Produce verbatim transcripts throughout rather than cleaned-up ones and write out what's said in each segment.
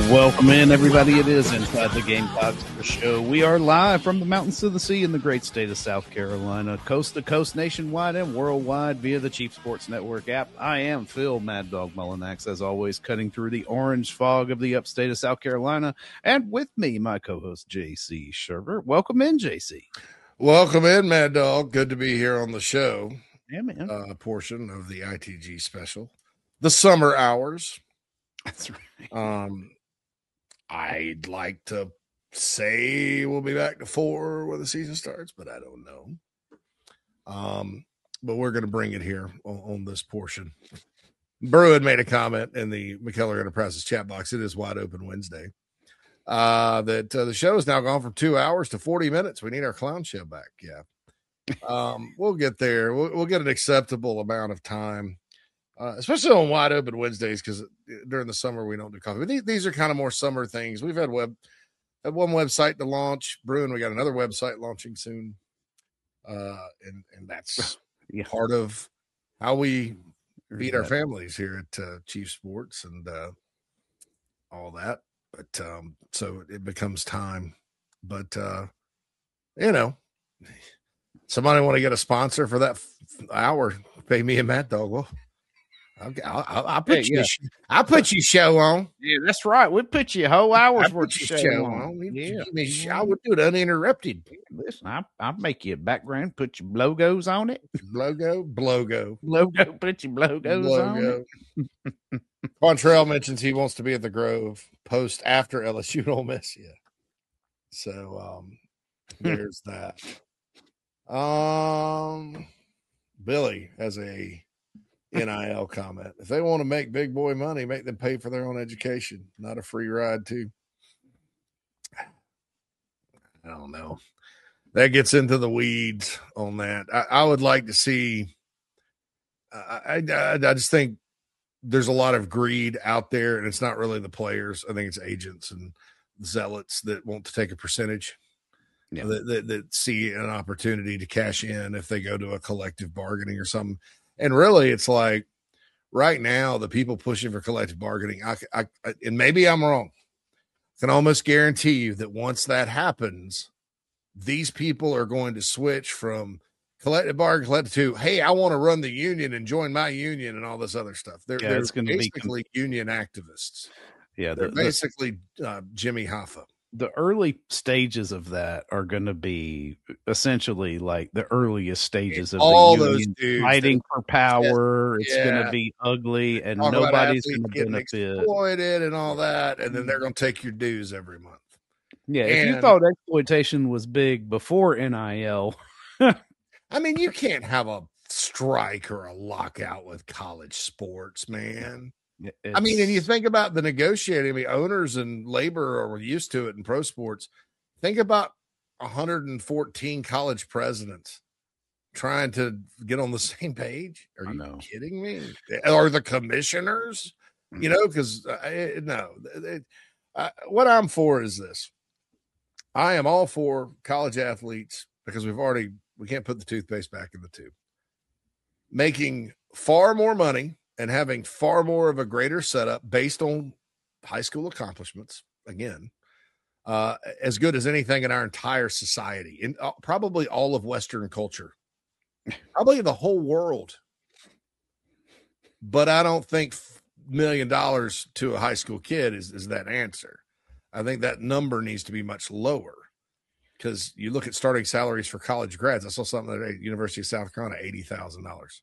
Welcome in, everybody. It is Inside the Gamecocks show. We are live from the mountains to the sea in the great state of South Carolina, coast to coast, nationwide, and worldwide via the Chief Sports Network app. I am Phil Mad Dog Mullinax, as always, cutting through the orange fog of the upstate of South Carolina. And with me, my co-host, J C Sherver. Welcome in, J C. Welcome in, Mad Dog. Good to be here on the show. Yeah, man. Uh, portion of the I T G special, the summer hours. That's right. Um, I'd like to say we'll be back to four when the season starts, but I don't know. Um, but we're going to bring it here on, on this portion. Brew had made a comment in the McKellar Enterprises chat box. It is Wide Open Wednesday. Uh, that uh, the show is now gone from two hours to forty minutes. We need our clown show back. Yeah. Um, we'll get there. We'll, we'll get an acceptable amount of time, uh, especially on Wide Open Wednesdays, because during the summer we don't do coffee. But these, these are kind of more summer things. We've had web, had one website to launch, Bruin. We got another website launching soon, uh, and and that's Yeah. part of how we feed our Yeah. families here at uh, Chief Sports and uh, all that. But um, so it becomes time. But uh, you know, somebody want to get a sponsor for that f- hour? Pay me a Mad Dog. Well, I'll, I'll, I'll put Hey, you. yeah. I'll put you show on. Yeah, that's right. We put you a whole hour's I'll worth put of you show show on. on. You- Yeah. give me a sh- I would do it uninterrupted. Listen, I, I'll make you a background, put your logos on it. Logo, blogo, Logo, put your logos on it. logo. Quantrell mentions he wants to be at the Grove post after L S U and Ole Miss. Yeah. So um, there's that. Um, Billy has a N I L comment. If they want to make big boy money, make them pay for their own education, not a free ride too. I don't know. That gets into the weeds on that. I, I would like to see. I, I I just think there's a lot of greed out there, and it's not really the players. I think it's agents and zealots that want to take a percentage. Yeah. That, that, that see an opportunity to cash in if they go to a collective bargaining or something. And really, it's like right now, the people pushing for collective bargaining, I, I, I and maybe I'm wrong, can almost guarantee you that once that happens, these people are going to switch from collective bargaining collective to, hey, I want to run the union and join my union and all this other stuff. They're, Yeah, they're it's gonna be basically union activists. Yeah, They're the, the, basically uh, Jimmy Hoffa. the early stages of that are going to be essentially like the earliest stages of All the those union dudes fighting that- for power. It's going Yeah. to be ugly, and Talk about nobody's athletes going to getting benefit. exploited and all that, and then they're going to take your dues every month. Yeah, if you And- thought exploitation was big before N I L, I mean, you can't have a strike or a lockout with college sports, man. I mean, and you it's- think about the negotiating. I mean, owners and labor are used to it in pro sports. Think about one hundred fourteen college presidents trying to get on the same page. Are I you know. kidding me? Or the commissioners? You know, because uh, no, it, uh, what I'm for is this. I am all for college athletes because we've already, we can't put the toothpaste back in the tube. Making far more money and having far more of a greater setup based on high school accomplishments, again, uh, as good as anything in our entire society, in uh, probably all of Western culture, probably the whole world. But I don't think million dollars to a high school kid is, is that answer. I think that number needs to be much lower because you look at starting salaries for college grads. I saw something at University of South Carolina, eighty thousand dollars,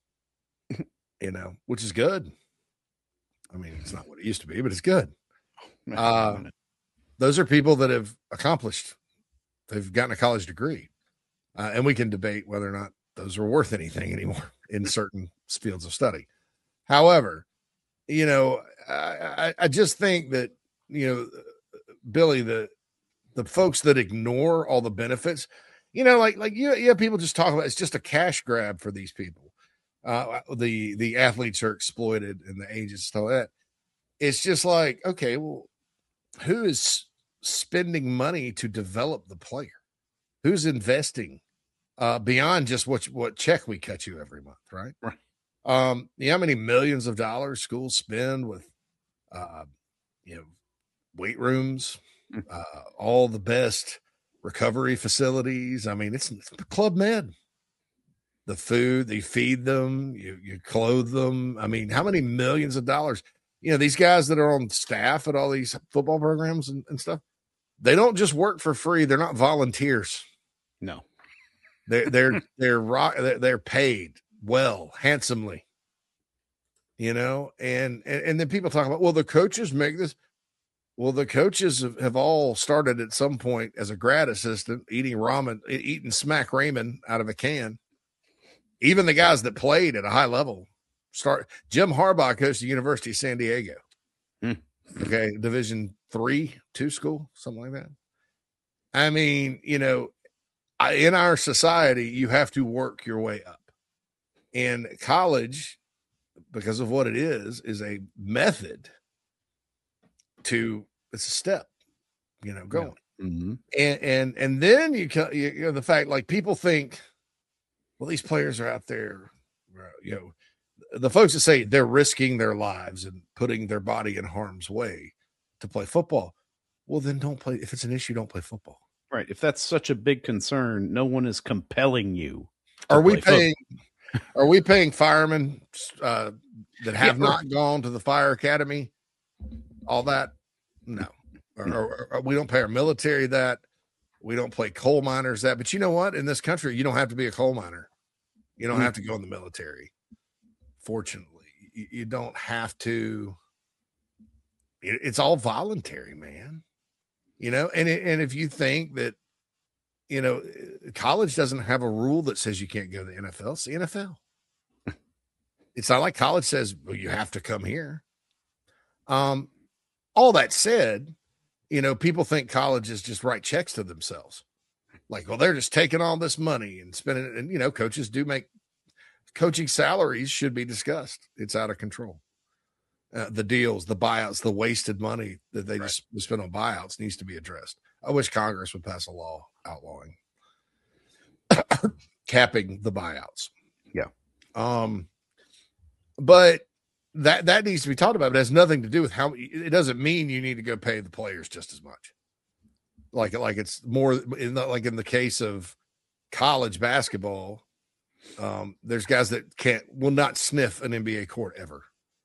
you know, which is good. I mean, it's not what it used to be, but it's good. Uh, those are people that have accomplished. They've gotten a college degree. Uh, and we can debate whether or not those are worth anything anymore in certain fields of study. However, you know, I, I, I just think that, you know, Billy, the the folks that ignore all the benefits, you know, like like you, you have people just talk about it's just a cash grab for these people. Uh, the the athletes are exploited and the agents and all that. It's just like, okay, well, who is spending money to develop the player? Who's investing uh, beyond just what what check we cut you every month, right? Right. Um, you know how many millions of dollars schools spend with, uh, you know, weight rooms, uh, all the best recovery facilities. I mean, it's, it's Club Med. The food, they feed them, you you clothe them. I mean, how many millions of dollars? You know, these guys that are on staff at all these football programs and, and stuff, they don't just work for free. They're not volunteers. No, they're they're they're rock. They're, they're paid well, handsomely. You know, and, and and then people talk about, well, the coaches make this. Well, the coaches have, have all started at some point as a grad assistant eating ramen, eating smack ramen out of a can. Even the guys that played at a high level start. Jim Harbaugh coached the University of San Diego. Mm. Okay. Division three, two school, something like that. I mean, you know, I, in our society, you have to work your way up. And college, because of what it is, is a method to, it's a step, you know, going. Yeah. Mm-hmm. And, and, and then you, you, you know, the fact, like, people think, well, these players are out there, you know, the folks that say they're risking their lives and putting their body in harm's way to play football. Well, then don't play. If it's an issue, don't play football. Right. If that's such a big concern, no one is compelling you. Are we paying, are we paying firemen uh, that have yeah, not gone to the fire academy? All that? No. Or, or, or we don't pay our military that. We don't play coal miners that, but you know what? In this country, you don't have to be a coal miner. You don't mm. have to go in the military. Fortunately, you, you don't have to. It, it's all voluntary, man. You know, and it, and if you think that, you know, college doesn't have a rule that says you can't go to the N F L, it's the N F L. It's not like college says, well, you have to come here. Um, all that said, you know, people think colleges just write checks to themselves. Like, well, they're just taking all this money and spending it. And, you know, coaches do make coaching salaries should be discussed. It's out of control. Uh, the deals, the buyouts, the wasted money that they right. just spend on buyouts needs to be addressed. I wish Congress would pass a law outlawing capping the buyouts. Yeah. Um, but That that needs to be talked about, but it has nothing to do with how. It doesn't mean you need to go pay the players just as much. Like like it's more in the, like in the case of college basketball, um, there's guys that can't will not sniff an N B A court ever,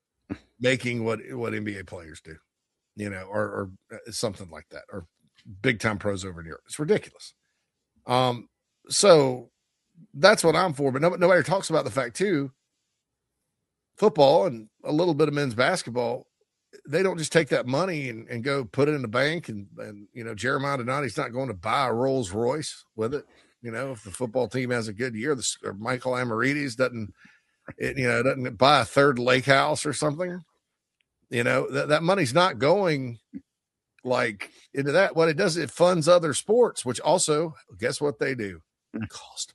making what what N B A players do, you know, or, or something like that, or big time pros over in Europe. It's ridiculous. Um, so that's what I'm for, but nobody, nobody talks about the fact too. Football and a little bit of men's basketball, they don't just take that money and, and go put it in the bank. And, and, you know, Jeremiah Donati's not going to buy a Rolls Royce with it. You know, if the football team has a good year, the, or Michael Amarides doesn't, it, you know, doesn't buy a third lake house or something, you know, that, that money's not going like into that. What it does, it funds other sports, which also, guess what they do? Cost money.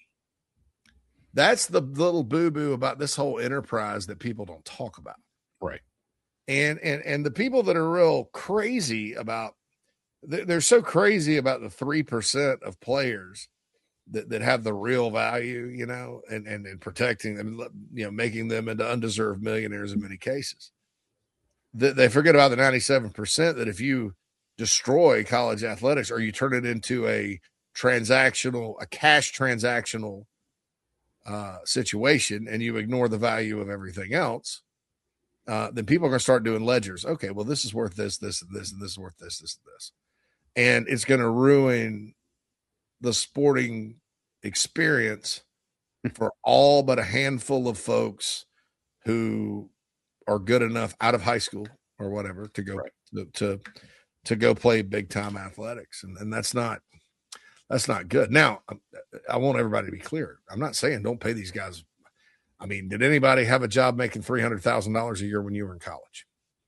That's the little boo-boo about this whole enterprise that people don't talk about. Right. And and and the people that are real crazy about, they're so crazy about the three percent of players that, that have the real value, you know, and, and, and protecting them, you know, making them into undeserved millionaires in many cases. They, they forget about the ninety-seven percent that if you destroy college athletics or you turn it into a transactional, a cash transactional uh, situation and you ignore the value of everything else, uh, then people are going to start doing ledgers. Okay, well, this is worth this, this, and this, and this is worth this, this, and this. And it's going to ruin the sporting experience for all but a handful of folks who are good enough out of high school or whatever to go right. to, to to go play big time athletics, and, and that's not that's not good. Now, I want everybody to be clear. I'm not saying don't pay these guys. I mean, did anybody have a job making three hundred thousand dollars a year when you were in college?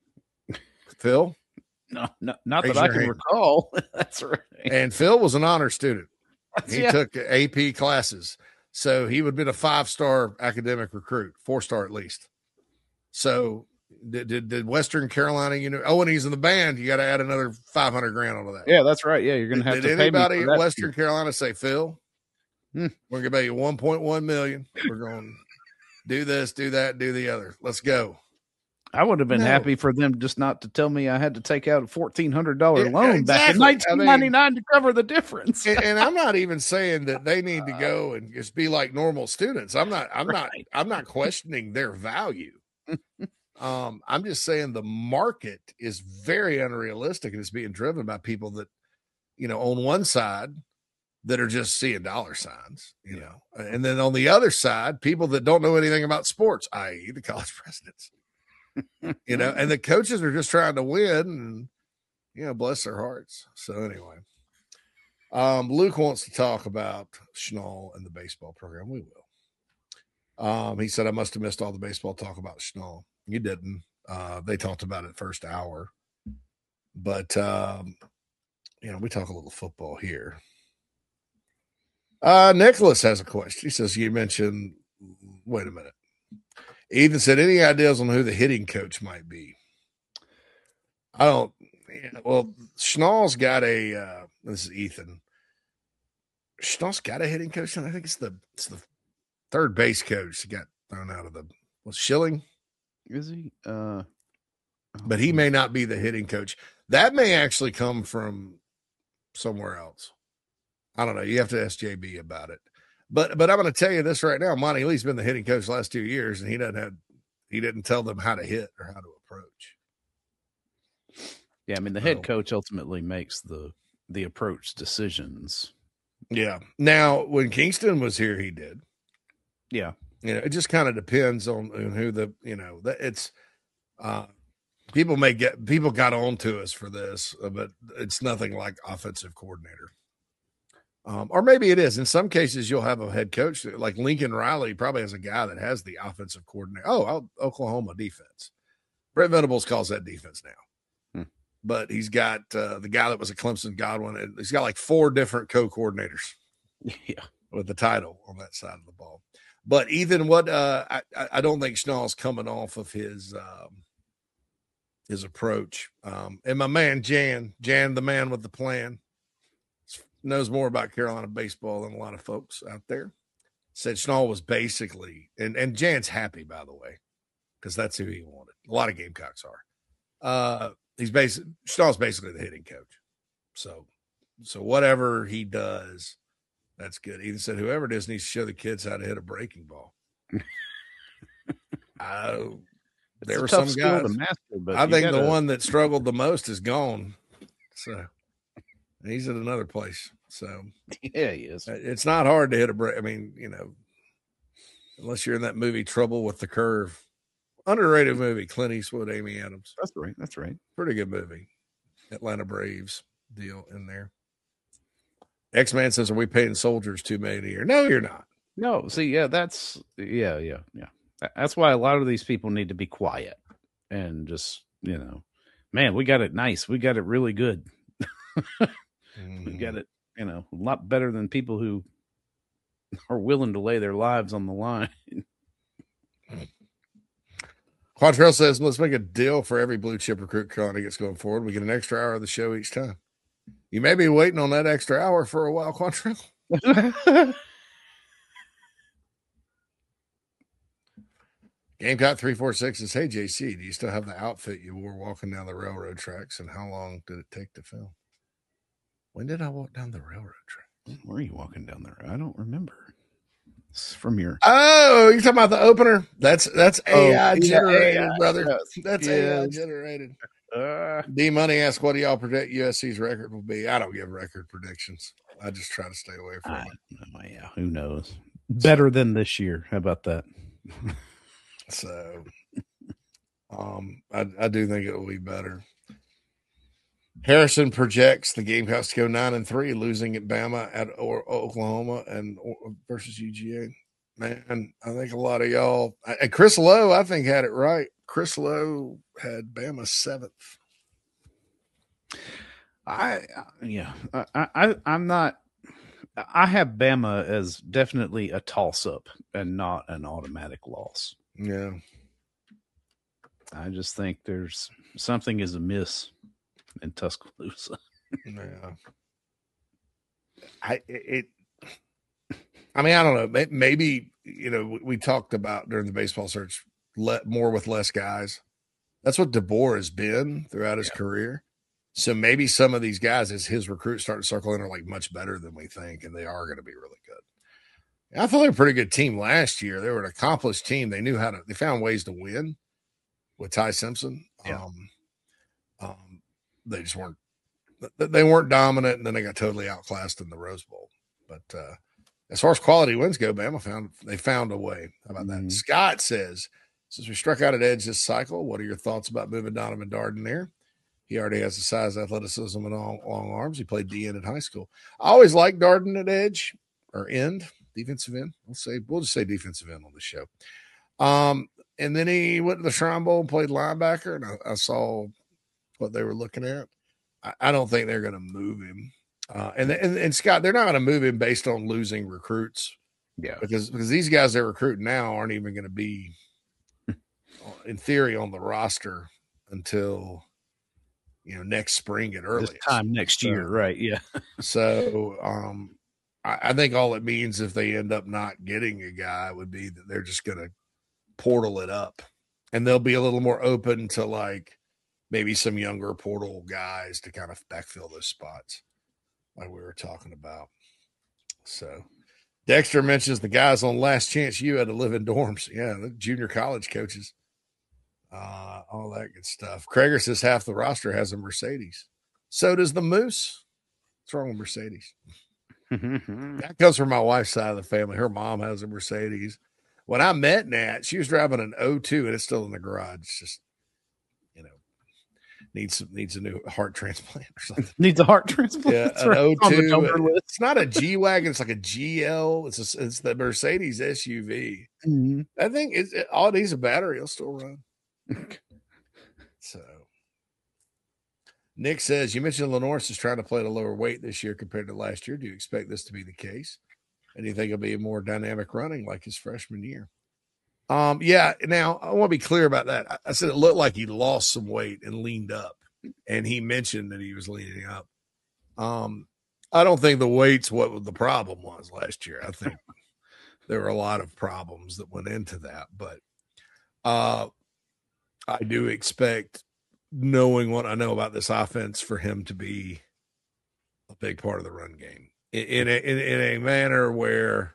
Phil? No, no not Raise that I can hand. recall. That's right. And Phil was an honor student. He yeah. took A P classes, so he would have been a five-star academic recruit, four-star at least. So did, did, did Western Carolina, you know, oh, and he's in the band, you got to add another five hundred grand onto that. Yeah, that's right. Yeah, you're going to have did to Did pay anybody me at Western Carolina say, Phil, hmm. we're going to pay you one point one million dollars. We're going to do this, do that, do the other. Let's go. I would have been No. happy for them just not to tell me I had to take out a fourteen hundred dollars Yeah, loan back in exactly. I nineteen mean- ninety-nine to cover the difference. and, and I'm not even saying that they need to go and just be like normal students. I'm not. I'm not. Right. I'm not questioning their value. um, I'm just saying the market is very unrealistic, and it's being driven by people that, you know, on one side that are just seeing dollar signs, you know, and then on the other side, people that don't know anything about sports, that is, the college presidents. You know, and the coaches are just trying to win, and you know, bless their hearts. So anyway. Um, Luke wants to talk about Schnall and the baseball program. We will. Um, he said, I must have missed all the baseball talk about Schnall. You didn't. Uh, they talked about it first hour. But, um, you know, we talk a little football here. Uh, Nicholas has a question. He says, you mentioned, wait a minute. Ethan said, any ideas on who the hitting coach might be? I don't. Yeah, well, Schnall's got a. Uh, this is Ethan. Schnall's got a hitting coach. I think it's the it's the third base coach that got thrown out of the. Was Schilling? Is he? Uh, but he may not be the hitting coach. That may actually come from somewhere else. I don't know. You have to ask J B about it. But but I'm going to tell you this right now. Monty Lee's been the hitting coach the last two years, and he doesn't have he didn't tell them how to hit or how to approach. Yeah, I mean, the head coach ultimately makes the the approach decisions. Yeah. Now, when Kingston was here, he did. Yeah. You know, it just kind of depends on, on who the, you know, that it's, uh, people may get, people got on to us for this, but it's nothing like offensive coordinator. Um, or maybe it is. In some cases, you'll have a head coach like Lincoln Riley probably has a guy that has the offensive coordinator. Oh, I'll, Oklahoma defense. Brett Venables calls that defense now. But he's got uh, the guy that was a Clemson Godwin, and he's got like four different co-coordinators, yeah, with the title on that side of the ball. But Ethan, what uh, I I don't think Schnall's coming off of his um, his approach. Um, and my man Jan, Jan, the man with the plan, knows more about Carolina baseball than a lot of folks out there. Said Schnall was basically, and and Jan's happy, by the way, because that's who he wanted. A lot of Gamecocks are. Uh, He's basically Schnall's basically the hitting coach. So, so whatever he does, that's good. Ethan said, whoever it is needs to show the kids how to hit a breaking ball. uh, there were some guys. Master, but I think gotta... the one that struggled the most is gone. So he's at another place. So yeah, he is. It's not hard to hit a break. I mean, you know, unless you're in that movie Trouble with the Curve. Underrated movie, Clint Eastwood, Amy Adams. That's right. That's right. Pretty good movie. Atlanta Braves deal in there. X-Man says, are we paying soldiers two million dollars a year? No, you're not. No, see, yeah, that's, yeah, yeah, yeah. That's why a lot of these people need to be quiet and just, you know, man, we got it nice. We got it really good. mm-hmm. We got it, you know, a lot better than people who are willing to lay their lives on the line. Quantrell says, let's make a deal for every blue chip recruit Carolina gets going forward. We get an extra hour of the show each time. You may be waiting on that extra hour for a while, Quantrell. Gamecock three four six says, hey, J C, do you still have the outfit you wore walking down the railroad tracks? And how long did it take to film? When did I walk down the railroad tracks? Where are you walking down there? I don't remember. From your oh, you're talking about the opener? That's that's A I oh, generated, yeah, A I, brother. Yes, that's yes. A I generated. Uh, D Money asks, "What do y'all predict U S C's record will be?" I don't give record predictions. I just try to stay away from I, it. Oh, yeah, who knows? Better than this year. How about that? so, um, I, I do think it will be better. Harrison projects the Gamecocks to go nine and three, losing at Bama, at or, Oklahoma, and or, versus U G A. Man, I think a lot of y'all and Chris Lowe, I think, had it right. Chris Lowe had Bama seventh. I yeah, I, I I'm not. I have Bama as definitely a toss-up and not an automatic loss. Yeah, I just think there's something is amiss in Tuscaloosa. yeah, I it. I mean, I don't know. Maybe you know we talked about during the baseball search let more with less guys. That's what DeBoer has been throughout his yeah. career. So maybe some of these guys, as his recruits start to circle in, are like much better than we think, and they are going to be really good. I thought they were a pretty good team last year. They were an accomplished team. They knew how to. They found ways to win with Ty Simpson. Yeah. Um, um, they just weren't. They weren't dominant, and then they got totally outclassed in the Rose Bowl. But uh, as far as quality wins go, Bama found they found a way. How about mm-hmm. that? Scott says, since we struck out at edge this cycle, what are your thoughts about moving Donovan Darden there? He already has the size, athleticism, and long, long arms. He played D N in high school. I always liked Darden at edge or end, defensive end. We'll say we'll just say defensive end on the show. Um, and then he went to the Shrine Bowl and played linebacker, and I, I saw what they were looking at. I, I don't think they're going to move him. Uh, and, and and Scott, they're not going to move him based on losing recruits. Yeah, because because these guys they're recruiting now aren't even going to be, in theory, on the roster until, you know, next spring at earliest. This time next so, year, right? Yeah. So um, I, I think all it means if they end up not getting a guy would be that they're just going to portal it up, and they'll be a little more open to like maybe some younger portal guys to kind of backfill those spots, like we were talking about. So Dexter mentions the guys on Last Chance U had to live in dorms. Yeah, the junior college coaches. Uh, all that good stuff. Krager says half the roster has a Mercedes. So does the Moose. What's wrong with Mercedes? That comes from my wife's side of the family. Her mom has a Mercedes. When I met Nat, she was driving an oh two, and it's still in the garage. It's just, you know, needs needs a new heart transplant or something. Needs a heart transplant. Yeah, That's an right. oh two. It's not a G wagon. It's like a G L. It's a, it's the Mercedes S U V. Mm-hmm. I think it's, it all it needs a battery. It'll still run. So Nick says, you mentioned Lenoris is trying to play at a lower weight this year compared to last year. Do you expect this to be the case? And do you think it'll be a more dynamic running like his freshman year? Um, yeah. Now I want to be clear about that. I, I said it looked like he lost some weight and leaned up, and he mentioned that he was leaning up. Um, I don't think the weight's what the problem was last year. I think there were a lot of problems that went into that, but uh, I do expect, knowing what I know about this offense, for him to be a big part of the run game in, in, a, in, in a manner where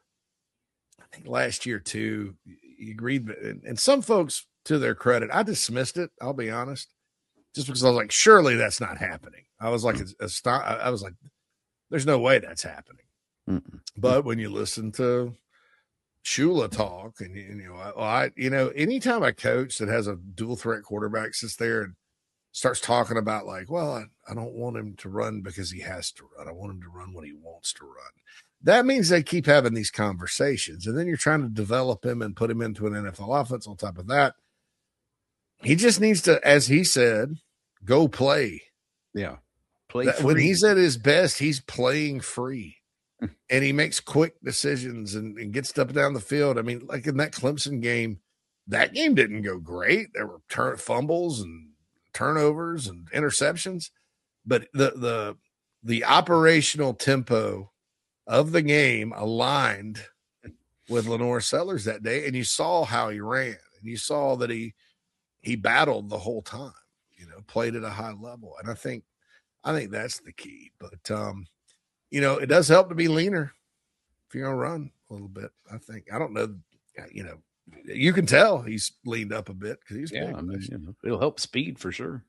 I think last year too, you agreed. And, and some folks, to their credit, I dismissed it. I'll be honest, just because I was like, surely that's not happening. I was like, a, a, I was like, there's no way that's happening. Mm-mm. But when you listen to Shula talk, and you know, I, I, you know, anytime a coach that has a dual threat quarterback sits there and starts talking about like, well, I, I don't want him to run because he has to run. I want him to run when he wants to run. That means they keep having these conversations, and then you're trying to develop him and put him into an N F L offense. On top of that, he just needs to, as he said, go play. Yeah, play that, free. When he's at his best, he's playing free. And he makes quick decisions and, and gets up and down the field. I mean, like in that Clemson game, that game didn't go great. There were turn fumbles and turnovers and interceptions, but the the the operational tempo of the game aligned with Lenore Sellers that day, and you saw how he ran, and you saw that he he battled the whole time. You know, played at a high level, and I think I think that's the key. But um. You know, it does help to be leaner if you're going to run a little bit, I think. I don't know. You know, you can tell he's leaned up a bit because he's yeah, big. I mean, you know, it'll help speed for sure.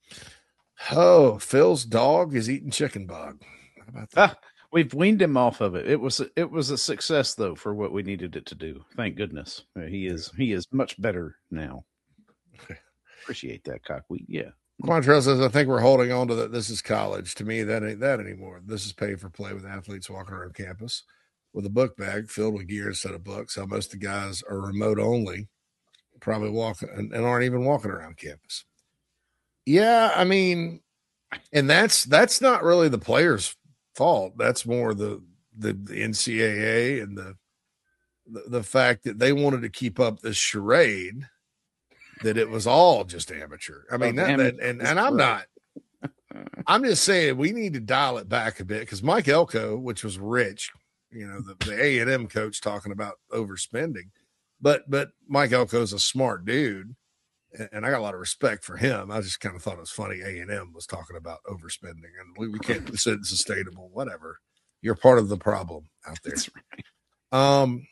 Oh, Phil's dog is eating chicken bog. How about that? Ah, we've weaned him off of it. It was it was a success though for what we needed it to do. Thank goodness. He is he is much better now. Appreciate that, Cockweed. Yeah. Quantrell says, I think we're holding on to that. This is college. To me, that ain't that anymore. This is pay for play with athletes walking around campus with a book bag filled with gear instead of books. How most of the guys are remote only, probably walking and, and aren't even walking around campus. Yeah, I mean, and that's that's not really the players' fault. That's more the the, the N C double A and the, the the fact that they wanted to keep up this charade that it was all just amateur. I mean, that, that, and, and I'm not, I'm just saying we need to dial it back a bit because Mike Elko, which was rich, you know, the, the A and M coach talking about overspending, but, but Mike Elko is a smart dude. and, and I got a lot of respect for him. I just kind of thought it was funny. A and M was talking about overspending, and we, we can't. It's sustainable. Whatever. You're part of the problem out there. That's right. Um.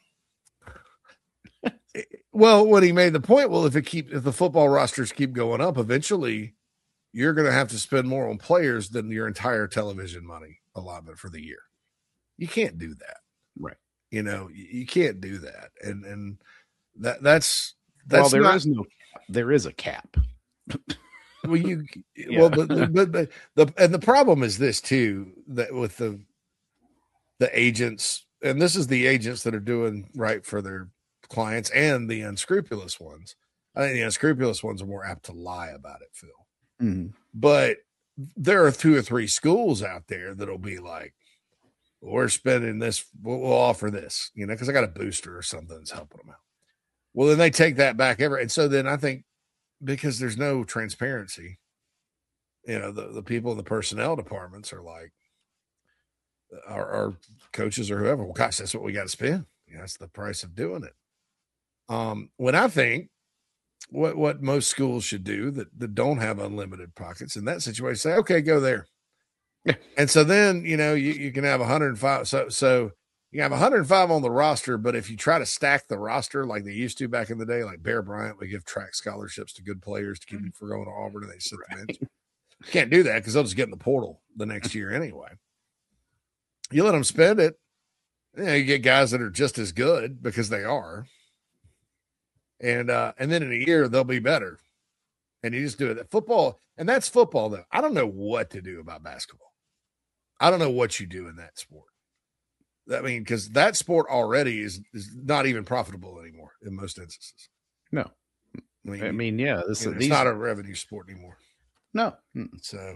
Well, when he made the point, well, if it keep if the football rosters keep going up, eventually you're going to have to spend more on players than your entire television money allotment for the year. You can't do that, right? You know, you, you can't do that, and and that that's that's well, there not, is no, there is a cap. well, you Yeah. well, but, but but the and the problem is this too, that with the the agents, and this is the agents that are doing right for their clients and the unscrupulous ones. I think the unscrupulous ones are more apt to lie about it, Phil. Mm-hmm. But there are two or three schools out there that'll be like, we're spending this, we'll, we'll offer this, you know, because I got a booster or something that's helping them out. Well, then they take that back ever. And so then I think because there's no transparency, you know, the, the people in the personnel departments are like, our, our coaches or whoever, well, gosh, that's what we got to spend. You know, that's the price of doing it. Um, when I think what what most schools should do that, that don't have unlimited pockets in that situation, say, okay, go there. And so then, you know, you, you can have one hundred five. So, so you have one hundred five on the roster, but if you try to stack the roster like they used to back in the day, like Bear Bryant would give track scholarships to good players to keep them from going to Auburn, and they sit right. the bench. You can't do that because they'll just get in the portal the next year anyway. You let them spend it. You know, you get guys that are just as good because they are. And uh, and then in a year, they'll be better. And you just do it. Football, and that's football, though. I don't know what to do about basketball. I don't know what you do in that sport. I mean, because that sport already is, is not even profitable anymore in most instances. No. I mean, I mean yeah. This, you know, these, it's not a revenue sport anymore. No. So,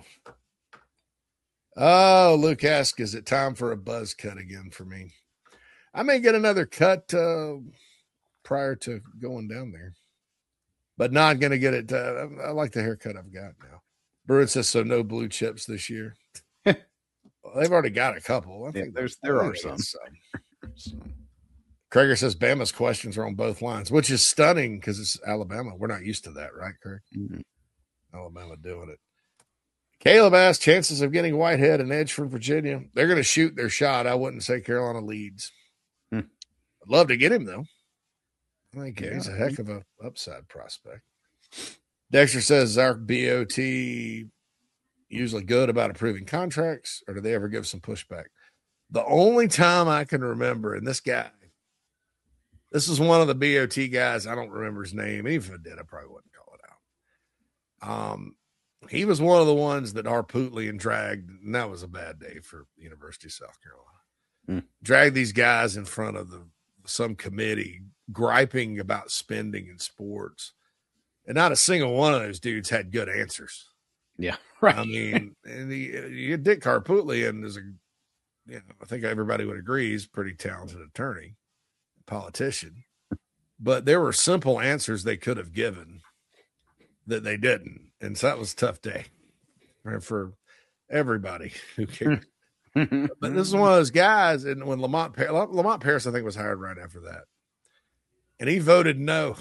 oh, Luke asks, is it time for a buzz cut again for me? I may get another cut uh, prior to going down there, but not going to get it. Uh, I like the haircut I've got now. Bruin says, so no blue chips this year. Well, they've already got a couple. I yeah, think there's there are some. some. Krager says Bama's questions are on both lines, which is stunning because it's Alabama. We're not used to that, right, Craig? Mm-hmm. Alabama doing it. Caleb asked, chances of getting Whitehead an edge from Virginia. They're going to shoot their shot. I wouldn't say Carolina leads. Hmm. I'd love to get him, though. I think yeah, he's a heck of a upside prospect. Dexter says, is our B O T usually good about approving contracts, or do they ever give some pushback? The only time I can remember, and this guy, this is one of the B O T guys, I don't remember his name. Even if I did, I probably wouldn't call it out. Um, he was one of the ones that Harpootlian dragged, and that was a bad day for the University of South Carolina. Hmm. Dragged these guys in front of the some committee, griping about spending in sports, and not a single one of those dudes had good answers. Yeah, right. I mean, and he, you Dick Harpootlian is a, you know, I think everybody would agree he's a pretty talented attorney, politician, but there were simple answers they could have given that they didn't, and so that was a tough day for everybody who cared. But this is one of those guys, and when Lamont Lamont Paris, I think, was hired right after that, and he voted no,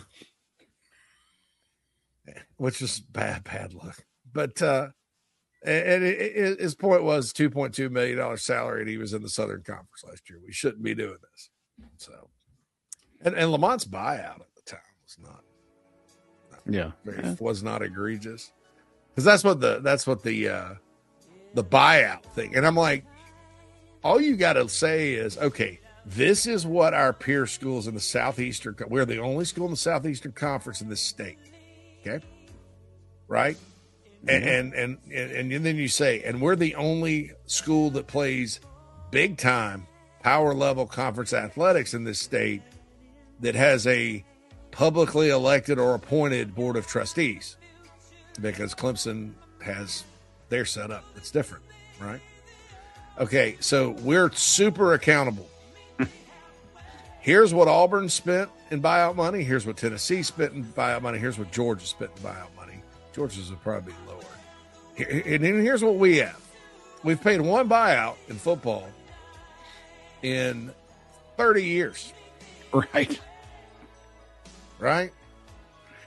which was bad, bad luck. But uh, and it, it, his point was two point two million dollars salary, and he was in the Southern Conference last year. We shouldn't be doing this. So, and, and Lamont's buyout at the time was not, not yeah, very, yeah. was not egregious, because that's what the that's what the uh, the buyout thing. And I'm like, all you got to say is, okay, this is what our peer schools in the Southeastern. We're the only school in the Southeastern Conference in this state. Okay, right. Mm-hmm. And, and and and then you say, and we're the only school that plays big time power level conference athletics in this state that has a publicly elected or appointed board of trustees, because Clemson has their setup. It's different, right? Okay, so we're super accountable. Here's what Auburn spent in buyout money. Here's what Tennessee spent in buyout money. Here's what Georgia spent in buyout money. Georgia's would probably be lower. And then here's what we have. We've paid one buyout in football in thirty years. Right. Right?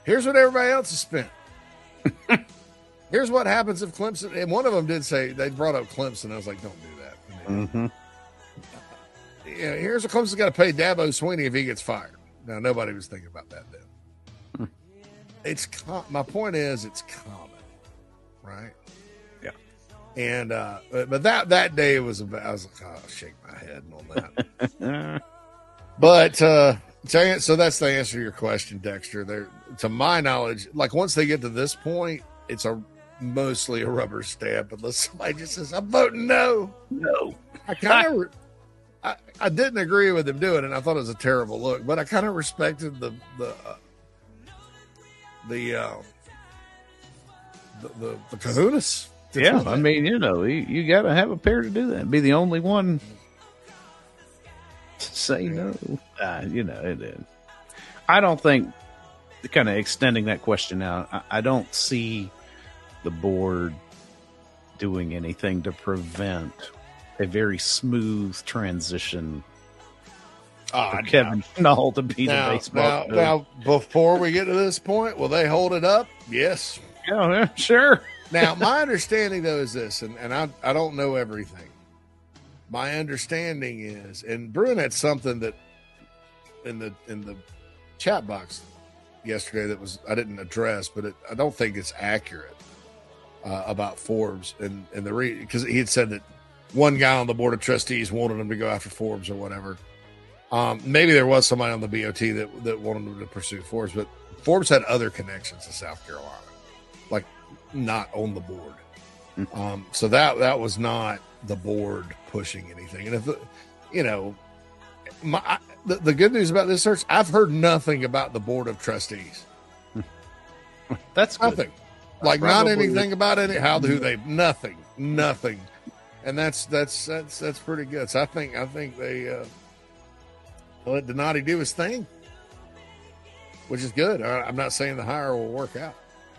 Here's what everybody else has spent. Here's what happens if Clemson, and one of them did say, they brought up Clemson. I was like, don't do that. Mm-hmm. Yeah, here's what Clemson's got to pay Dabo Swinney if he gets fired. Now, nobody was thinking about that then. Hmm. It's com- my point is, it's common, right? Yeah. And uh, but, but that that day was about, I was like, oh, I'll shake my head on that. But uh, so that's the answer to your question, Dexter. There, to my knowledge, like once they get to this point, it's a mostly a rubber stamp unless somebody just says, I'm voting no. No. I kind of, I, I didn't agree with him doing it. And I thought it was a terrible look, but I kind of respected the, the, uh, the, uh, the, the, the kahunas. Yeah. I mean, you know, you, you got to have a pair to do that. Be the only one to say yeah. no. Uh, you know, it is. I don't think, kind of extending that question out, I, I don't see the board doing anything to prevent a very smooth transition oh, for Kevin Schnall to be now, the baseball now, now, before we get to this point, will they hold it up? Yes. Yeah, yeah sure. Now, my understanding, though, is this, and, and I, I don't know everything. My understanding is, and Bruin had something that in the in the chat box yesterday that was I didn't address, but it, I don't think it's accurate uh, about Forbes and and the re because he had said that one guy on the board of trustees wanted him to go after Forbes or whatever. Um, maybe there was somebody on the B O T that that wanted him to pursue Forbes, but Forbes had other connections to South Carolina, like not on the board. Mm-hmm. Um, so that that was not the board pushing anything. And if the, you know, my. I, The, the good news about this search, I've heard nothing about the board of trustees. That's good. Nothing. Like not anything about it. How do they? Nothing. Nothing. And that's that's that's that's pretty good. So I think I think they uh, let Donati do his thing, which is good. I, I'm not saying the hire will work out,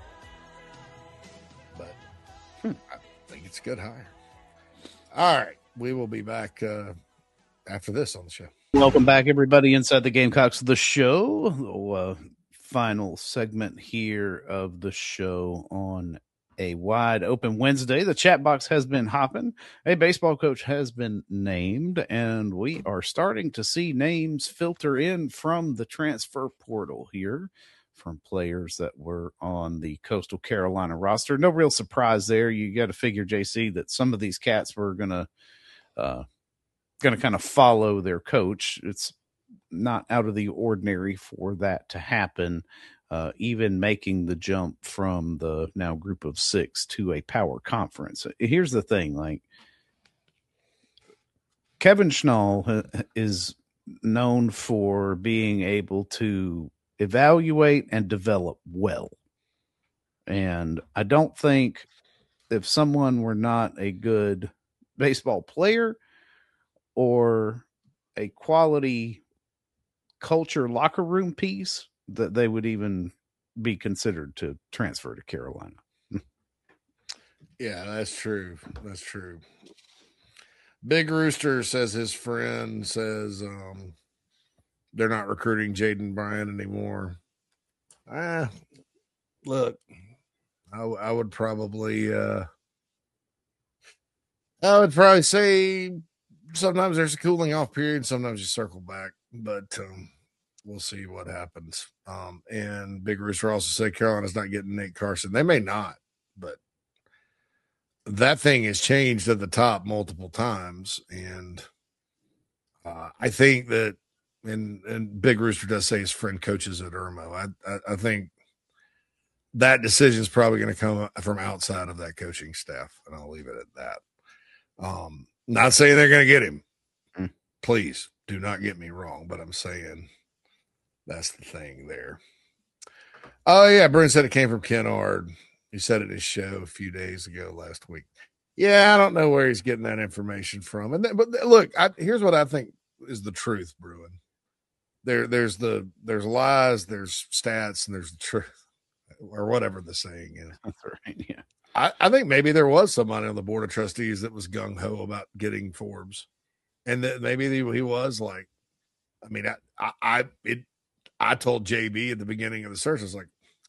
but hmm. I think it's a good hire. All right, we will be back uh, after this on the show. Welcome back, everybody, inside the Gamecocks of the show. The uh, final segment here of the show on a wide open Wednesday. The chat box has been hopping. A baseball coach has been named, and we are starting to see names filter in from the transfer portal here from players that were on the Coastal Carolina roster. No real surprise there. You got to figure, J C, that some of these cats were going to uh, going to kind of follow their coach. It's not out of the ordinary for that to happen, uh, even making the jump from the now group of six to a power conference. Here's the thing, like Kevin Schnall is known for being able to evaluate and develop well. And I don't think if someone were not a good baseball player or a quality culture locker room piece, that they would even be considered to transfer to Carolina. Yeah, that's true. That's true. Big Rooster says his friend says um, they're not recruiting Jaden Bryant anymore. Ah, look, I, I would probably, uh, I would probably say sometimes there's a cooling off period. Sometimes you circle back, but um, we'll see what happens. Um, and Big Rooster also said Carolina's not getting Nate Carson. They may not, but that thing has changed at the top multiple times. And uh, I think that, and, and Big Rooster does say his friend coaches at Irmo. I, I, I think that decision is probably going to come from outside of that coaching staff, and I'll leave it at that. Um, not saying they're going to get him. Mm. Please do not get me wrong, but I'm saying that's the thing there. Oh, yeah. Bruin said it came from Kennard. He said it in his show a few days ago last week. Yeah, I don't know where he's getting that information from. And then, but look, I, here's what I think is the truth, Bruin. There, there's the there's lies, there's stats, and there's the truth, or whatever the saying is. That's right. Yeah. I, I think maybe there was somebody on the board of trustees that was gung ho about getting Forbes, and that maybe he, he was like, I mean, I, I, I, it, I told J B at the beginning of the search, I was like,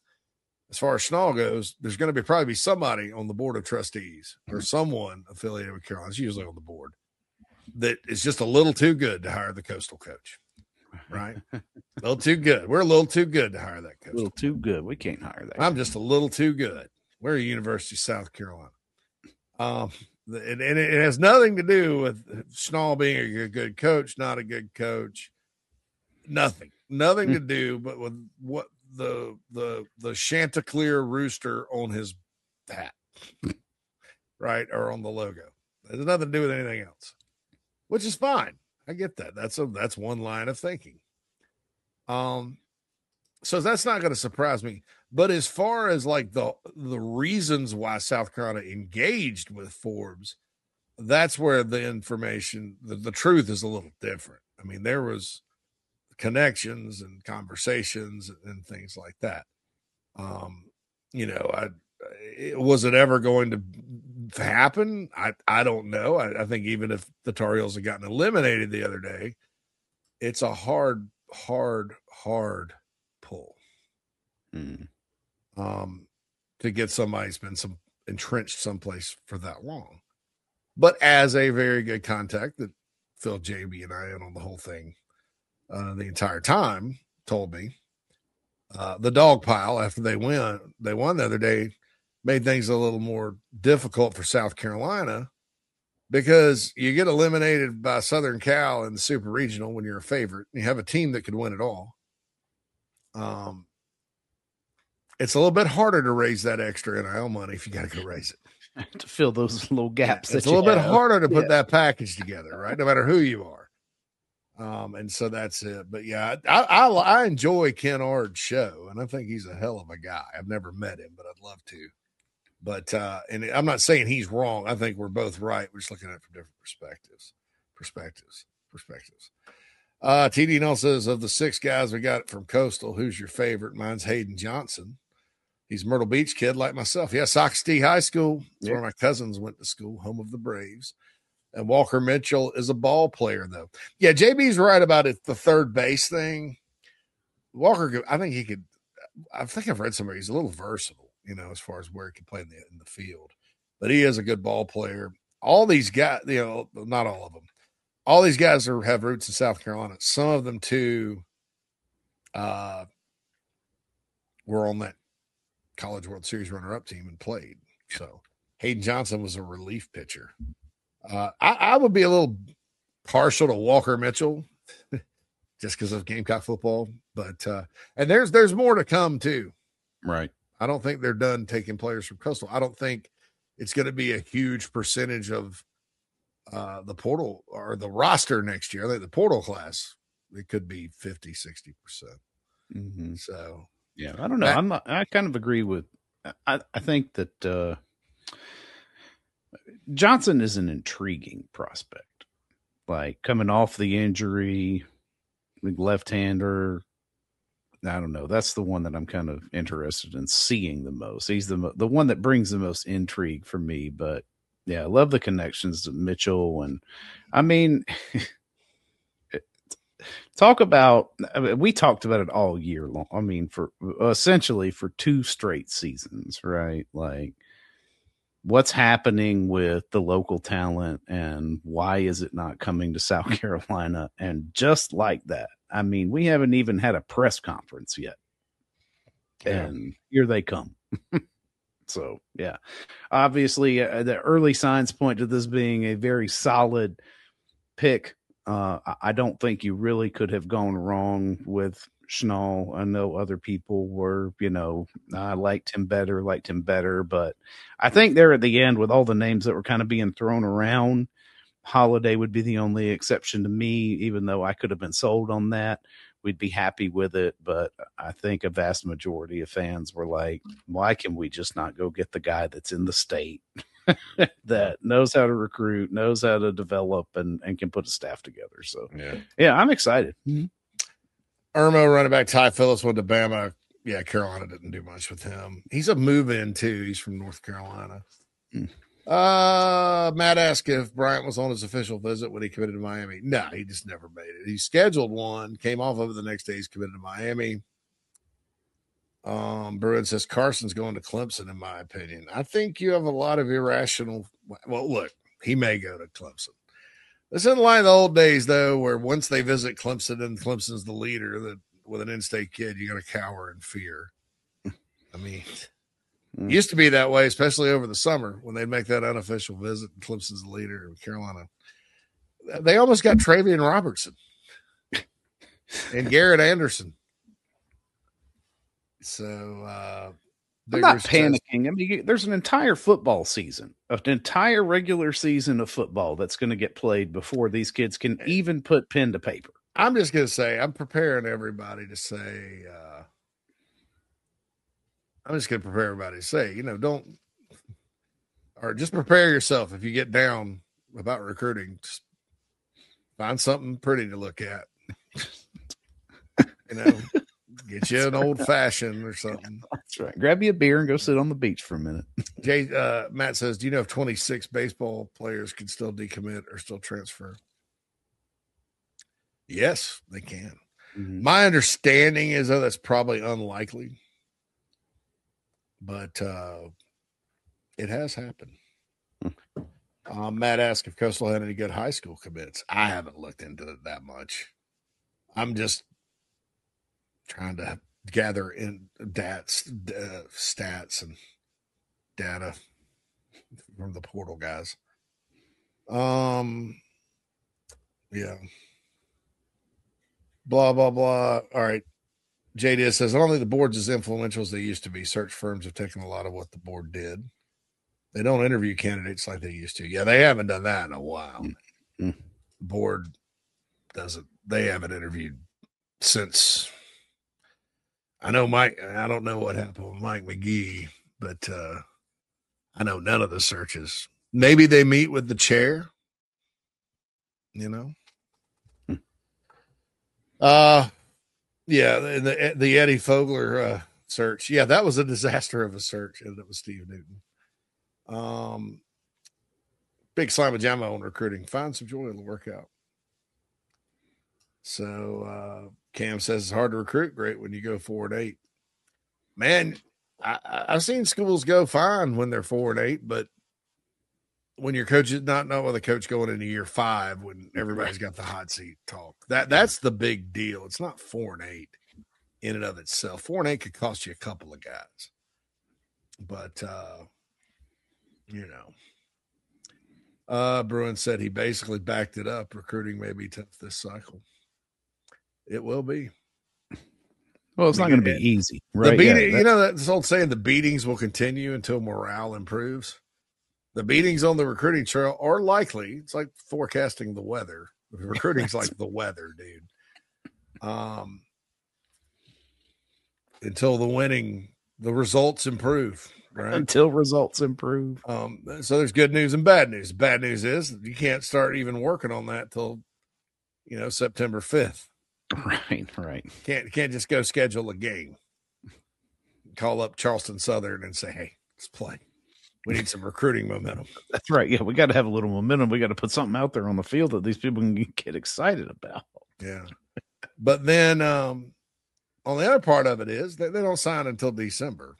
as far as Schnall goes, there's going to be probably be somebody on the board of trustees or someone affiliated with Carolina. It's usually on the board that is just a little too good to hire the Coastal coach, right? A little too good. We're a little too good to hire that coach. A little too good. We can't hire that. I'm just a little too good. We're a University of South Carolina. Um, and, and it has nothing to do with Schnall being a good coach, not a good coach. Nothing. Nothing to do but with what the the the Chanticleer rooster on his hat, right, or on the logo. It has nothing to do with anything else, which is fine. I get that. That's a that's one line of thinking. Um, so that's not going to surprise me. But as far as like the the reasons why South Carolina engaged with Forbes, that's where the information, the, the truth is a little different. I mean, there was connections and conversations and things like that. Um, you know, I, it, was it ever going to happen? I, I don't know. I, I think even if the Tar Heels had gotten eliminated the other day, it's a hard, hard, hard pull mm. um, to get somebody who's been some entrenched someplace for that long. But as a very good contact that filled J B and I in on the whole thing, Uh, the entire time, told me uh, the dog pile after they win, they won the other day, made things a little more difficult for South Carolina because you get eliminated by Southern Cal in the Super Regional when you're a favorite. You have a team that could win it all. Um, it's a little bit harder to raise that extra N I L money if you got to go raise it to fill those little gaps. It's a little have. bit harder to put yeah. that package together, right? No matter who you are. Um, and so that's it. But yeah, I, I I enjoy Ken Ard's show, and I think he's a hell of a guy. I've never met him, but I'd love to. But uh, and I'm not saying he's wrong. I think we're both right. We're just looking at it from different perspectives. Perspectives. Perspectives. Uh, T D Nell says, of the six guys we got from Coastal, who's your favorite? Mine's Hayden Johnson. He's a Myrtle Beach kid like myself. Yeah, Sockasty High School. That's yep. where my cousins went to school, home of the Braves. And Walker Mitchell is a ball player, though. Yeah, J B's right about it. The third base thing. Walker, I think he could. I think I've read somewhere he's a little versatile, you know, as far as where he can play in the in the field. But he is a good ball player. All these guys, you know, not all of them. All these guys are have roots in South Carolina. Some of them too. Uh, were on that College World Series runner-up team and played. So Hayden Johnson was a relief pitcher. Uh, I, I would be a little partial to Walker Mitchell just because of Gamecock football, but uh, and there's there's more to come too. Right. I don't think they're done taking players from Coastal. I don't think it's going to be a huge percentage of uh, the portal or the roster next year. I think the portal class, it could be fifty, sixty percent. Mm-hmm. So, yeah, I don't know. That, I'm not, I kind of agree with, I, I think that uh, Johnson is an intriguing prospect. Like coming off the injury, left-hander, I don't know. That's the one that I'm kind of interested in seeing the most. He's the the one that brings the most intrigue for me. But yeah, I love the connections to Mitchell, and I mean, talk about. I mean, we talked about it all year long. I mean, for essentially for two straight seasons, right? Like, what's happening with the local talent, and why is it not coming to South Carolina? And just like that. I mean, we haven't even had a press conference yet. Yeah. And here they come. So, yeah. Obviously, uh, the early signs point to this being a very solid pick. Uh, I don't think you really could have gone wrong with Schnall. I know other people were, you know, I liked him better, liked him better. But I think there at the end with all the names that were kind of being thrown around, Holiday would be the only exception to me, even though I could have been sold on that. We'd be happy with it. But I think a vast majority of fans were like, why can we just not go get the guy that's in the state that knows how to recruit, knows how to develop, and, and can put a staff together? So, yeah, yeah I'm excited. Mm-hmm. Irmo, running back Ty Phillips went to Bama. Yeah, Carolina didn't do much with him. He's a move-in, too. He's from North Carolina. Mm. Uh, Matt asked if Bryant was on his official visit when he committed to Miami. No, he just never made it. He scheduled one, came off of it the next day. He's committed to Miami. Um, Bruin says Carson's going to Clemson, in my opinion. I think you have a lot of irrational. Well, look, he may go to Clemson. This isn't like the old days, though, where once they visit Clemson and Clemson's the leader, that with an in-state kid, you're going to cower in fear. I mean, it used to be that way, especially over the summer when they'd make that unofficial visit and Clemson's the leader in Carolina. They almost got Travian Robertson and Garrett Anderson. So, uh, I'm not panicking. I mean, there's an entire football season, an entire regular season of football that's going to get played before these kids can even put pen to paper. I'm just going to say, I'm preparing everybody to say, uh, I'm just going to prepare everybody to say, you know, don't, or just prepare yourself. If you get down about recruiting, just find something pretty to look at, you know. Get you an old fashioned or something. That's right. Grab you a beer and go sit on the beach for a minute. Jay, uh, Matt says, do you know if twenty-six baseball players can still decommit or still transfer? Yes, they can. Mm-hmm. My understanding is that that's probably unlikely, but uh, it has happened. um, Matt asked if Coastal had any good high school commits. I haven't looked into it that much. I'm just trying to gather in dats, uh, stats and data from the portal guys. Um, yeah. Blah, blah, blah. All right. J D says, I don't think the board's as influential as they used to be. Search firms have taken a lot of what the board did. They don't interview candidates like they used to. Yeah, they haven't done that in a while. Mm-hmm. The board doesn't, they haven't interviewed since. I know Mike, I don't know what happened with Mike McGee, but uh, I know none of the searches. Maybe they meet with the chair, you know? Uh, yeah, the, the, the Eddie Fogler uh, search. Yeah, that was a disaster of a search, and it was Steve Newton. Um, Big Slime Jamma on recruiting. Find some joy in the workout. So uh, Cam says it's hard to recruit great when you go four and eight. Man, I, I've seen schools go fine when they're four and eight, but when your coach is not not with a coach going into year five, when everybody's got the hot seat talk, that that's the big deal. It's not four and eight in and of itself. Four and eight could cost you a couple of guys, but uh, you know. Uh, Bruin said he basically backed it up. Recruiting may be tough this cycle. It will be. Well, it's not going to be easy, right? The beating, yeah, you know, that's old saying, the beatings will continue until morale improves. The beatings on the recruiting trail are likely. It's like forecasting the weather. Recruiting's like the weather, dude. Um, until the winning, the results improve, right? Until results improve. Um, so there's good news and bad news. Bad news is you can't start even working on that till, you know, September fifth. Right, right. Can't can't just go schedule a game. Call up Charleston Southern and say, hey, let's play. We need some recruiting momentum. That's right. Yeah, we got to have a little momentum. We got to put something out there on the field that these people can get excited about. Yeah. But then um, on the other part of it is that they don't sign until December.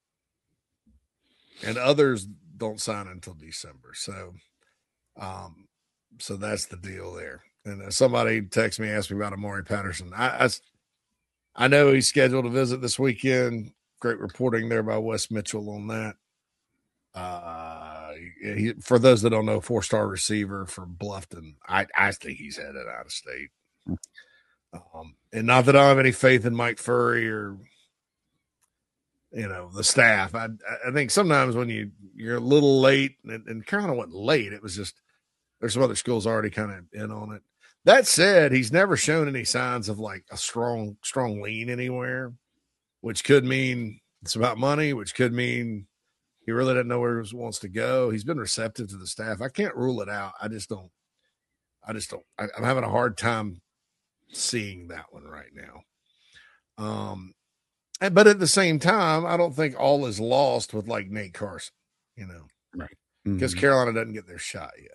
And others don't sign until December. So um, so that's the deal there. And uh, somebody texted me, asked me about Amari Patterson. I, I, I know he's scheduled to visit this weekend. Great reporting there by Wes Mitchell on that. Uh, he, for those that don't know, four-star receiver from Bluffton. I, I think he's headed out of state. Um, and not that I have any faith in Mike Furry or, you know, the staff. I I think sometimes when you, you're a little late, and, and Carolina wasn't late, it was just there's some other schools already kind of in on it. That said, he's never shown any signs of like a strong, strong lean anywhere, which could mean it's about money, which could mean he really doesn't know where he wants to go. He's been receptive to the staff. I can't rule it out. I just don't, I just don't, I, I'm having a hard time seeing that one right now. Um, but at the same time, I don't think all is lost with like Nate Carson, you know, right? Because mm-hmm. Carolina doesn't get their shot yet.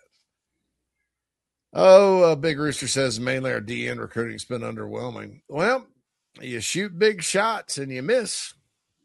Oh, uh, Big Rooster says mainly our D N recruiting's been underwhelming. Well, you shoot big shots and you miss.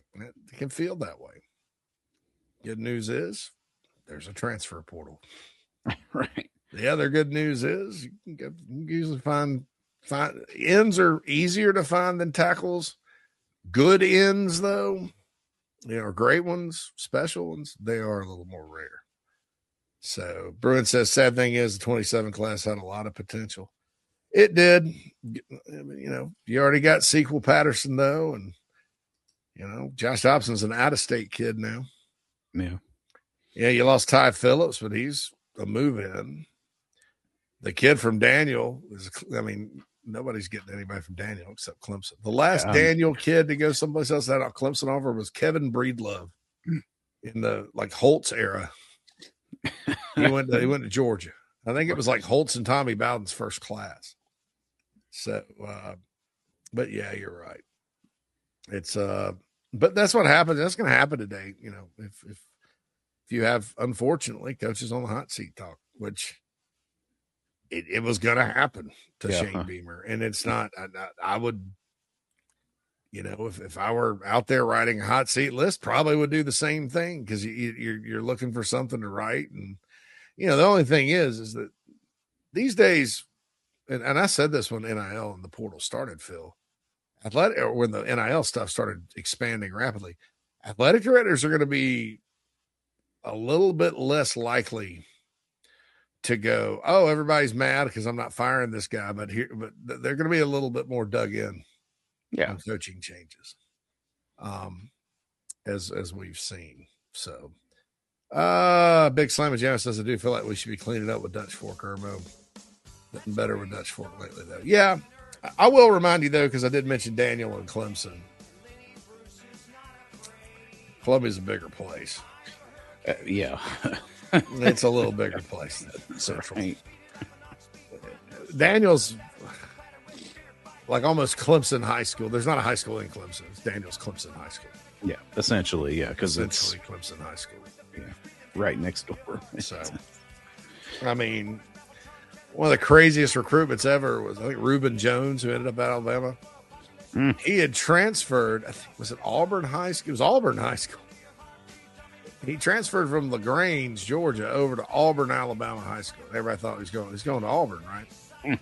It can feel that way. Good news is there's a transfer portal. Right. The other good news is you can, get, you can usually find, find ends are easier to find than tackles. Good ends, though, you know, great ones, special ones, they are a little more rare. So Bruin says, sad thing is the twenty-seven class had a lot of potential. It did. You know, you already got Sequel Patterson, though, and, you know, Josh Dobson's an out-of-state kid now. Yeah. Yeah, you lost Ty Phillips, but he's a move-in. The kid from Daniel is, I mean, nobody's getting anybody from Daniel except Clemson. The last Um, Daniel kid to go someplace else that Clemson offer was Kevin Breedlove in the like Holtz era. He went to, he went to Georgia. I think it was like Holtz and Tommy Bowden's first class. So, uh, but yeah, you're right. It's uh, but that's what happens. That's going to happen today. You know, if if if you have, unfortunately, coaches on the hot seat talk, which it, it was going to happen to Yeah. Shane Beamer, and it's not. I, I would, you know, if if I were out there writing a hot seat list, probably would do the same thing because you, you're you're looking for something to write, and you know, the only thing is, is that these days, and, and I said this when N I L and the portal started, Phil, athletic, or when the N I L stuff started expanding rapidly, athletic directors are going to be a little bit less likely to go, oh, everybody's mad because I'm not firing this guy, but here, but they're going to be a little bit more dug in Yeah. on coaching changes, um, as as we've seen. So, uh, Big Slam of Janice says, I do feel like we should be cleaning up with Dutch Fork, Irmo. Been better with Dutch Fork lately, though. Yeah, I will remind you, though, because I did mention Daniel and Clemson. Columbia's a bigger place. Uh, yeah. It's a little bigger place than Central. Right. Daniel's like almost Clemson High School. There's not a high school in Clemson. It's Daniel's Clemson High School. Yeah, essentially, yeah, because it's Essentially Clemson High School. yeah, right next door. So, I mean, one of the craziest recruitments ever was, I think, Reuben Jones, who ended up at Alabama. Mm. He had transferred, I think, was it Auburn High School? It was Auburn High School. He transferred from LaGrange, Georgia, over to Auburn, Alabama High School. Everybody thought he was going, he was going to Auburn, right? Mm.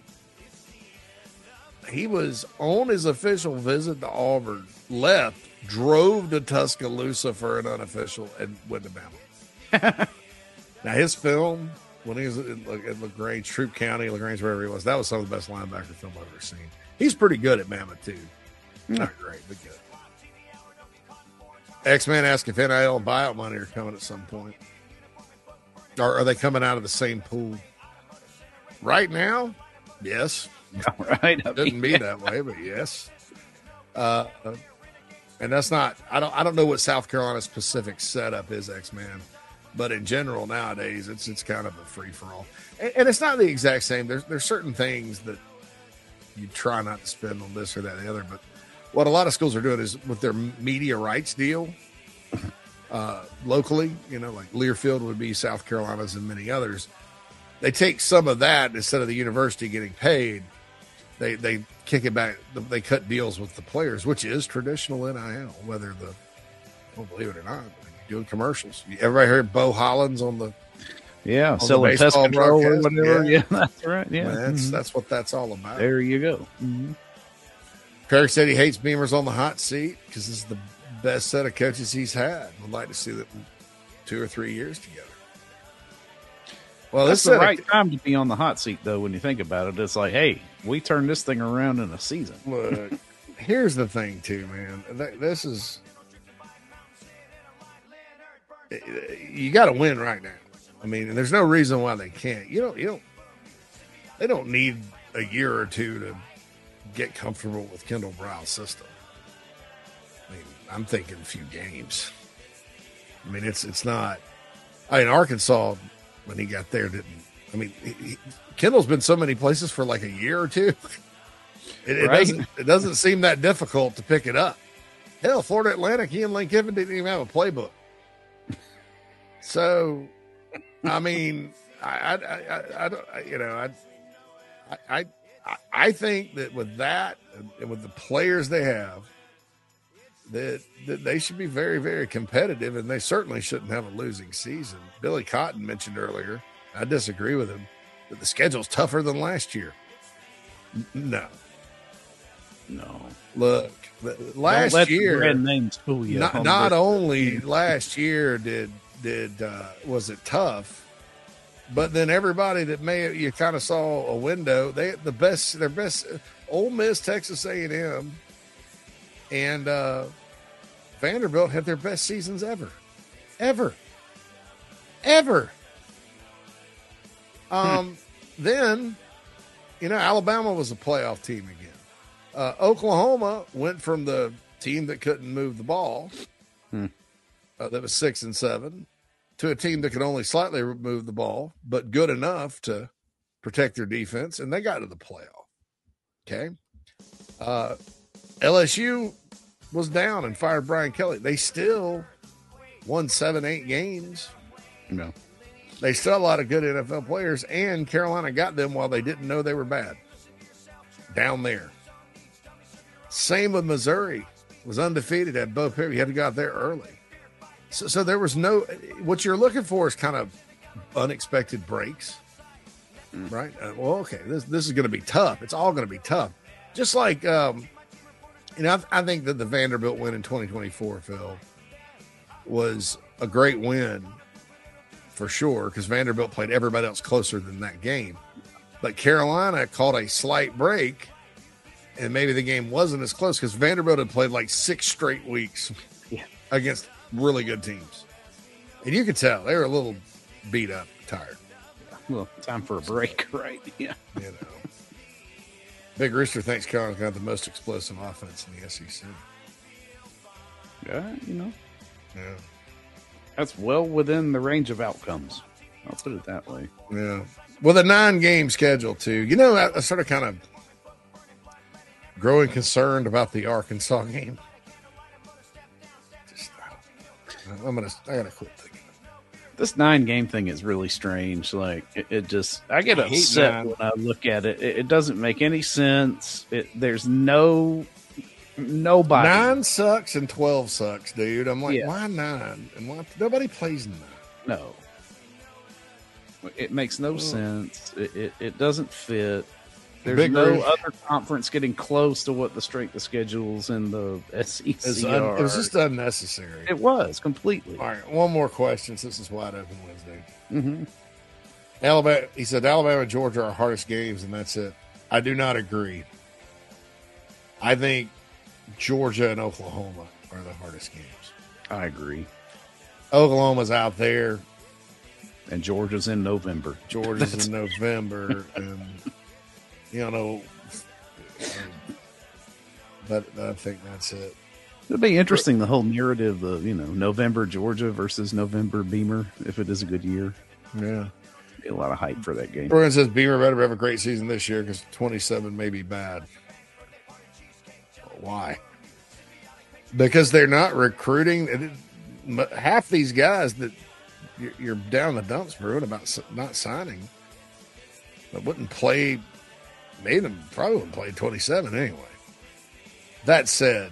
He was on his official visit to Auburn, left, drove to Tuscaloosa for an unofficial, and went to Bama. Now, his film, when he was at, at LaGrange, Troup County, LaGrange, wherever he was, that was some of the best linebacker film I've ever seen. He's pretty good at Bama, too. Mm. Not great, but good. X-Man asked if N I L and buyout money are coming at some point. Or are they coming out of the same pool? Right now, yes. Right. It doesn't be that way, but yes. Uh, and that's not, I don't I don't know what South Carolina's specific setup is, X-Man. But in general, nowadays, it's it's kind of a free-for-all. And, and it's not the exact same. There's, there's certain things that you try not to spend on this or that or the other, but what a lot of schools are doing is with their media rights deal uh, locally, you know, like Learfield would be South Carolina's and many others. They take some of that instead of the university getting paid. They they kick it back. They cut deals with the players, which is traditional N I L, whether the, well, believe it or not, doing commercials. Everybody heard Bo Hollins on the Yeah, on selling the pest baseball control or broadcast. whatever. Yeah. Yeah, that's right. Yeah, That's Mhm. that's what that's all about. There you go. Mm-hmm. Perry said he hates Beamer's on the hot seat because this is the best set of coaches he's had. Would like to see them two or three years together. Well, That's this the set right of, time to be on the hot seat, though. When you think about it, it's like, hey, we turned this thing around in a season. look, here's the thing, too, man. Th- This is you got to win right now. I mean, there's no reason why they can't. You don't. You don't. They don't need a year or two to get comfortable with Kendall Brow's system. I mean, I'm thinking a few games. I mean, it's it's not. I mean, Arkansas when he got there didn't. I mean, he, he, Kendall's been so many places for like a year or two. It, it Right. doesn't. It doesn't seem that difficult to pick it up. Hell, Florida Atlantic, he and Lane Kiffin didn't even have a playbook. So, I mean, I, I, I, I don't, you know, I, I, I, I think that with that and with the players they have, that, that they should be very, very competitive, and they certainly shouldn't have a losing season. Billy Cotton mentioned earlier, I disagree with him, that the schedule's tougher than last year. N- No. No. Look, last Don't let year, the brand names fool you. not, on not this. only last year did did uh, was it tough, but then everybody that may you kind of saw a window. They the best, their best. Ole Miss, Texas A and M, and uh, Vanderbilt had their best seasons ever, ever, ever. Um, hmm. Then, you know, Alabama was a playoff team again. Uh, Oklahoma went from the team that couldn't move the ball, hmm. uh, that was six and seven, to a team that could only slightly move the ball, but good enough to protect their defense, and they got to the playoff. Okay. Uh, L S U was down and fired Brian Kelly. They still won seven, eight games. No. They still had a lot of good N F L players, and Carolina got them while they didn't know they were bad. Down there. Same with Missouri. Was undefeated at Bo Perry. You had to go out there early. So, so there was no – what you're looking for is kind of unexpected breaks, mm. right? Uh, well, okay, this this is going to be tough. It's all going to be tough. Just like um, – you know, I, I think that the Vanderbilt win in twenty twenty-four, Phil, was a great win for sure because Vanderbilt played everybody else closer than that game. But Carolina caught a slight break – and maybe the game wasn't as close because Vanderbilt had played like six straight weeks yeah. against really good teams. And you could tell they were a little beat up, tired. Well, time for a break, right? Yeah. You know. Big Rooster thinks Carolina's got the most explosive offense in the S E C. Yeah, you know. Yeah. That's well within the range of outcomes. I'll put it that way. Yeah. With a nine-game schedule, too. You know, I, I sort of kind of growing concerned about the Arkansas game. Just, I'm gonna. I gotta quit thinking. This nine game thing is really strange. Like it, it just, I get I upset when I look at it. It, it doesn't make any sense. It, there's no nobody. Nine sucks and twelve sucks, dude. I'm like, yeah. why nine? And why nobody plays nine? No, it makes no oh. sense. It, it it doesn't fit. There's Big no Roof. Other conference getting close to what the strength of schedules in the S E C un- are. It was just unnecessary. It was, completely. All right, one more question since it's wide open Wednesday. Mm-hmm. Alabama, he said, Alabama and Georgia are our hardest games, and that's it. I do not agree. I think Georgia and Oklahoma are the hardest games. I agree. Oklahoma's out there. And Georgia's in November. Georgia's in November, and... You know, but I think that's it. It'd be interesting, the whole narrative of, you know, November Georgia versus November Beamer, if it is a good year. Yeah. Be a lot of hype for that game. Brian says Beamer better have a great season this year because twenty-seven may be bad. Why? Because they're not recruiting. Half these guys that you're down the dumps, Bruin, about not signing, but wouldn't play. Made them probably wouldn't play twenty-seven anyway. That said,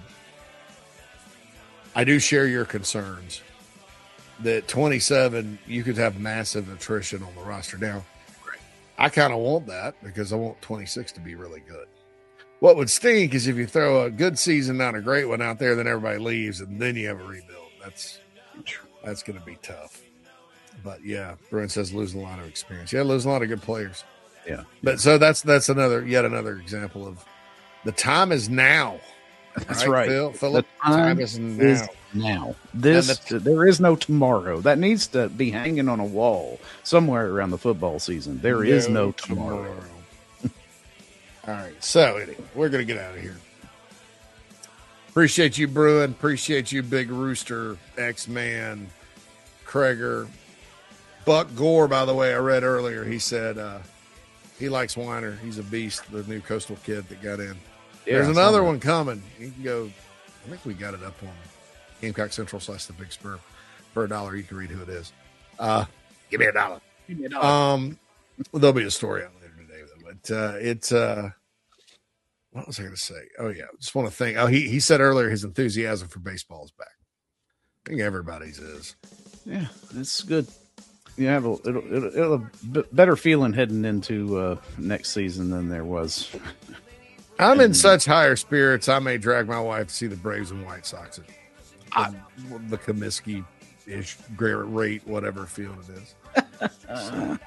I do share your concerns that twenty-seven, you could have massive attrition on the roster. Now, I kind of want that because I want twenty-six to be really good. What would stink is if you throw a good season, not a great one out there, then everybody leaves, and then you have a rebuild. That's that's going to be tough. But, yeah, Bruin says losing a lot of experience. Yeah, losing a lot of good players. Yeah. But so that's that's another yet another example of the time is now. That's right. Phil, Philip, the time, time is now. Is now. This the, there is no tomorrow. That needs to be hanging on a wall somewhere around the football season. There no is no tomorrow. tomorrow. All right. So anyway, we're gonna get out of here. Appreciate you, Bruin. Appreciate you, Big Rooster, X-Man, Kreger. Buck Gore, by the way, I read earlier, he said uh, he likes Weiner. He's a beast, the new Coastal kid that got in. Yeah, There's another one coming. You can go, I think we got it up on Gamecock Central slash the Big Spur. For a dollar, you can read who it is. Uh, give me a dollar. Give me a dollar. Um, well, there'll be a story out later today, though. But uh, it's uh, what was I going to say? Oh, yeah. Just want to think. Oh, he, he said earlier his enthusiasm for baseball is back. I think everybody's is. Yeah, it's good. You have a, it'll, it'll, it'll a b- better feeling heading into uh, next season than there was. I'm in such higher spirits, I may drag my wife to see the Braves and White Sox at I, the Comiskey-ish rate, whatever field it is. uh,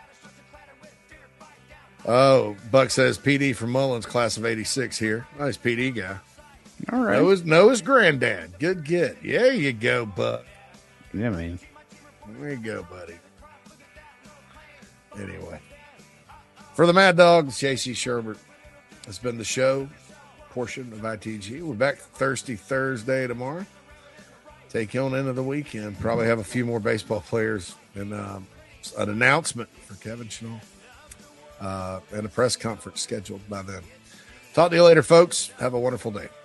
oh, Buck says P D from Mullins, class of eighty-six here. Nice P D guy. All right. Know his, know his granddad. Good get. There you go, Buck. Yeah, man. There you go, buddy. Anyway, for the Mad Dogs, J C Sherbert has been the show portion of I T G. We're back Thirsty Thursday tomorrow. Take you on into the weekend. Probably have a few more baseball players and um, an announcement for Kevin Schnall uh, and a press conference scheduled by then. Talk to you later, folks. Have a wonderful day.